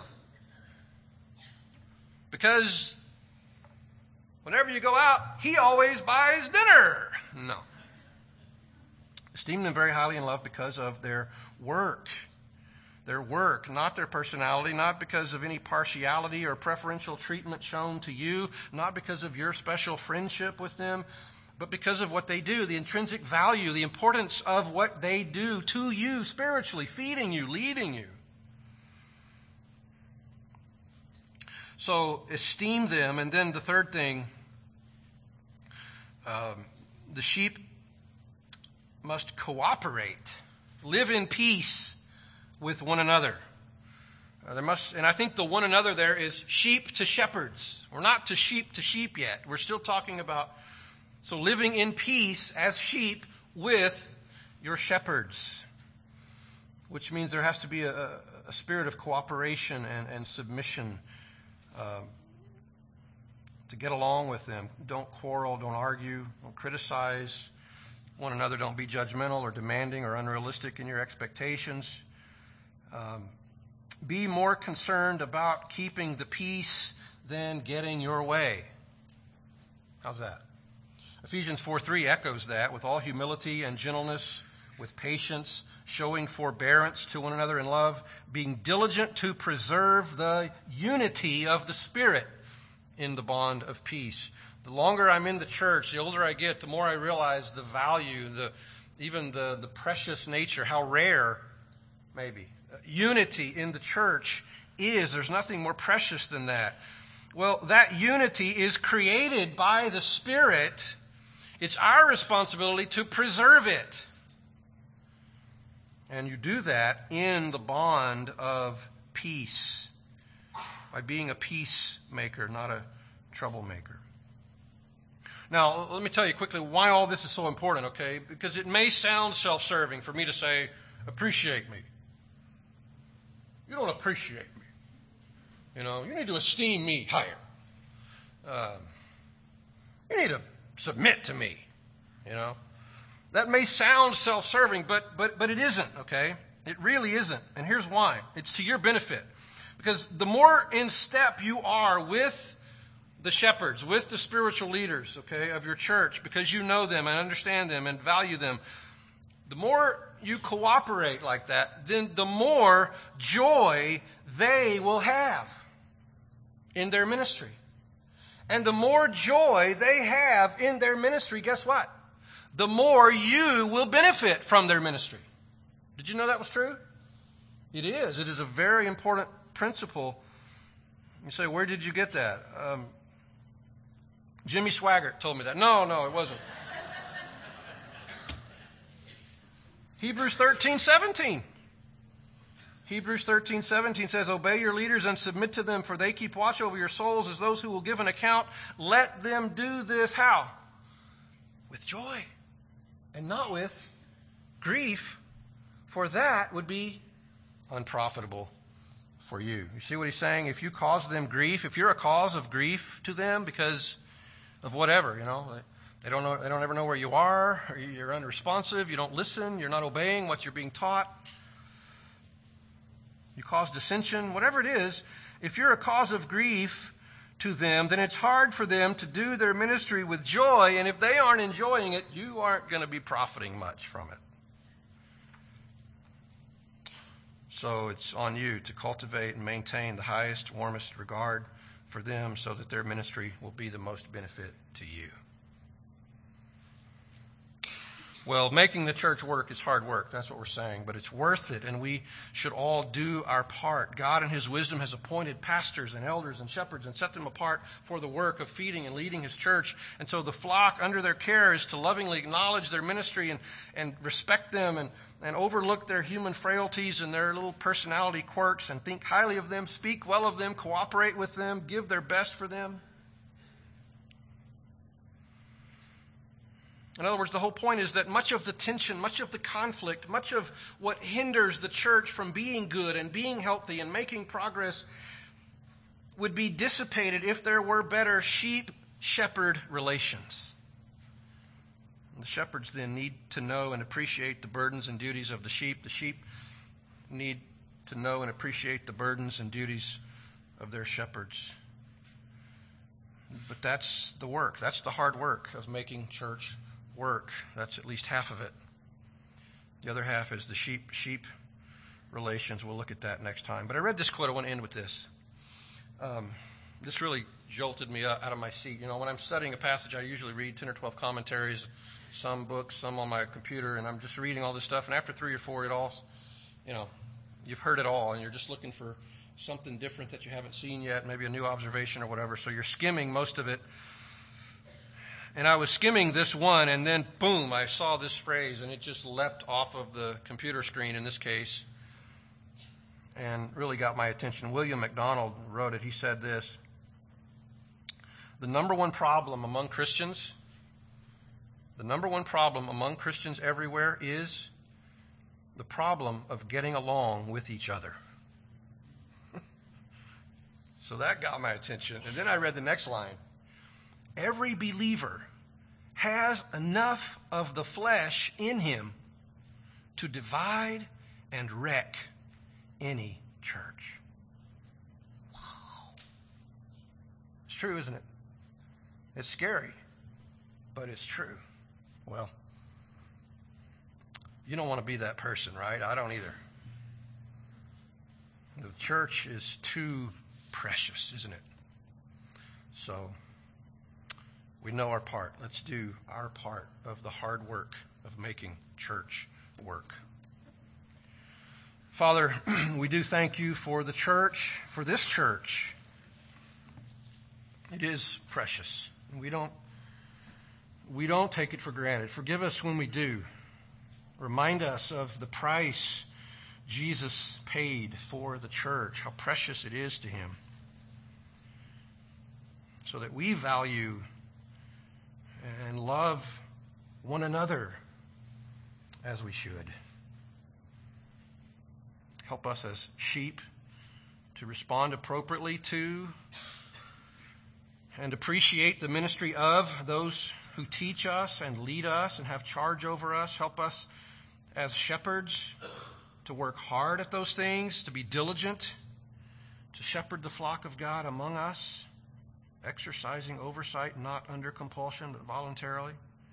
Speaker 3: Because whenever you go out, he always buys dinner. No. Esteem them very highly in love because of their work. Their work, not their personality, not because of any partiality or preferential treatment shown to you, not because of your special friendship with them, but because of what they do, the intrinsic value, the importance of what they do to you spiritually, feeding you, leading you. So esteem them. And then the third thing, the sheep must cooperate, live in peace with one another. And I think the one another there is sheep to shepherds. We're not to sheep yet. We're still talking about, so living in peace as sheep with your shepherds, which means there has to be a spirit of cooperation and submission to get along with them. Don't quarrel, don't argue, don't criticize one another, don't be judgmental or demanding or unrealistic in your expectations. Be more concerned about keeping the peace than getting your way. How's that? Ephesians 4:3 echoes that. With all humility and gentleness, with patience, showing forbearance to one another in love, being diligent to preserve the unity of the Spirit in the bond of peace. The longer I'm in the church, the older I get, the more I realize the value, even the precious nature, how rare, maybe, unity in the church is. There's nothing more precious than that. Well, that unity is created by the Spirit. It's our responsibility to preserve it. And you do that in the bond of peace, by being a peacemaker, not a troublemaker. Now, let me tell you quickly why all this is so important, okay? Because it may sound self-serving for me to say, appreciate me. You don't appreciate me. You need to esteem me higher. You need to submit to me. That may sound self-serving, but it isn't, okay? It really isn't. And here's why. It's to your benefit. Because the more in step you are with the shepherds, with the spiritual leaders, okay, of your church, because you know them and understand them and value them, the more you cooperate like that, then the more joy they will have in their ministry. And the more joy they have in their ministry, guess what? The more you will benefit from their ministry. Did you know that was true? It is. It is a very important principle. You say, where did you get that? Jimmy Swaggart told me that. No, it wasn't. Hebrews 13:17. Hebrews 13:17 says, obey your leaders and submit to them, for they keep watch over your souls as those who will give an account. Let them do this how? With joy and not with grief, for that would be unprofitable for you. You see what he's saying? If you cause them grief, if you're a cause of grief to them because of whatever, they don't ever know where you are, or you're unresponsive, you don't listen, you're not obeying what you're being taught, you cause dissension, whatever it is, if you're a cause of grief to them, then it's hard for them to do their ministry with joy, and if they aren't enjoying it, you aren't going to be profiting much from it. So it's on you to cultivate and maintain the highest, warmest regard for them so that their ministry will be the most benefit to you. Well, making the church work is hard work. That's what we're saying. But it's worth it, and we should all do our part. God in His wisdom has appointed pastors and elders and shepherds and set them apart for the work of feeding and leading His church. And so the flock under their care is to lovingly acknowledge their ministry and respect them and overlook their human frailties and their little personality quirks and think highly of them, speak well of them, cooperate with them, give their best for them. In other words, the whole point is that much of the tension, much of the conflict, much of what hinders the church from being good and being healthy and making progress would be dissipated if there were better sheep-shepherd relations. And the shepherds then need to know and appreciate the burdens and duties of the sheep. The sheep need to know and appreciate the burdens and duties of their shepherds. But that's the work. That's the hard work of making church work. That's at least half of it. The other half is the sheep relations. We'll look at that next time. But I read this quote. I want to end with this. This really jolted me out of my seat. When I'm studying a passage, I usually read 10 or 12 commentaries, some books, some on my computer, and I'm just reading all this stuff. And after 3 or 4, it all, you've heard it all, and you're just looking for something different that you haven't seen yet, maybe a new observation or whatever. So you're skimming most of it. And I was skimming this one, and then, boom, I saw this phrase, and it just leapt off of the computer screen in this case and really got my attention. William MacDonald wrote it. He said this: the number one problem among Christians everywhere is the problem of getting along with each other. So that got my attention. And then I read the next line. Every believer has enough of the flesh in him to divide and wreck any church. Wow. It's true, isn't it? It's scary, but it's true. Well, you don't want to be that person, right? I don't either. The church is too precious, isn't it? So we know our part. Let's do our part of the hard work of making church work. Father, we do thank you for the church, for this church. It is precious. We don't take it for granted. Forgive us when we do. Remind us of the price Jesus paid for the church, how precious it is to Him, so that we value and love one another as we should. Help us as sheep to respond appropriately to and appreciate the ministry of those who teach us and lead us and have charge over us. Help us as shepherds to work hard at those things, to be diligent, to shepherd the flock of God among us exercising oversight, not under compulsion, but voluntarily.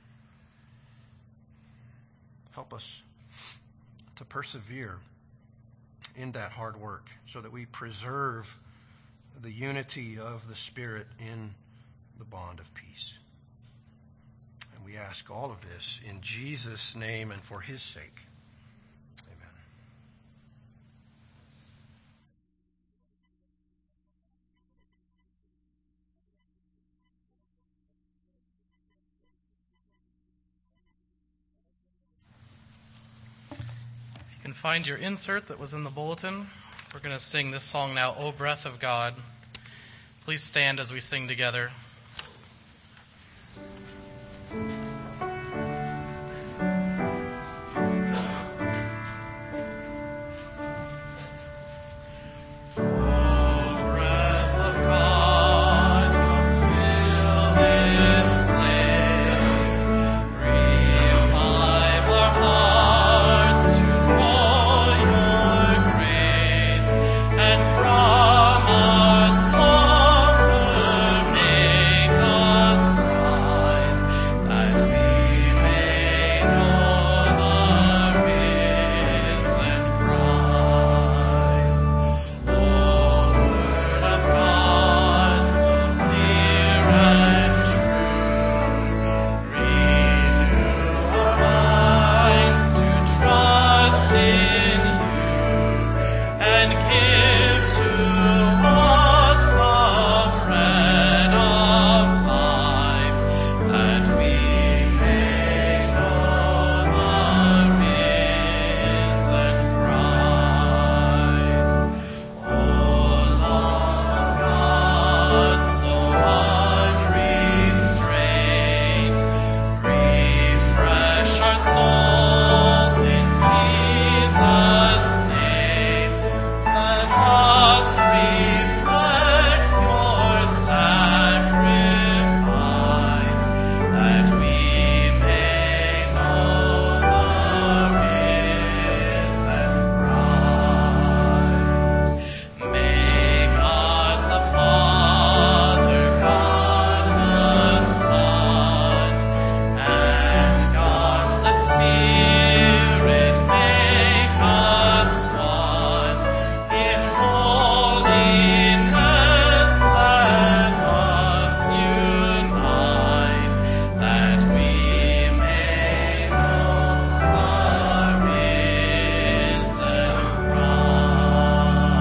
Speaker 3: Help us to persevere in that hard work so that we preserve the unity of the Spirit in the bond of peace. And we ask all of this in Jesus' name and for his sake. Amen.
Speaker 2: You can find your insert that was in the bulletin. We're going to sing this song now, O Breath of God. Please stand as we sing together.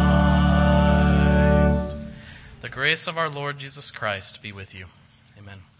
Speaker 2: The grace of our Lord Jesus Christ be with you. Amen.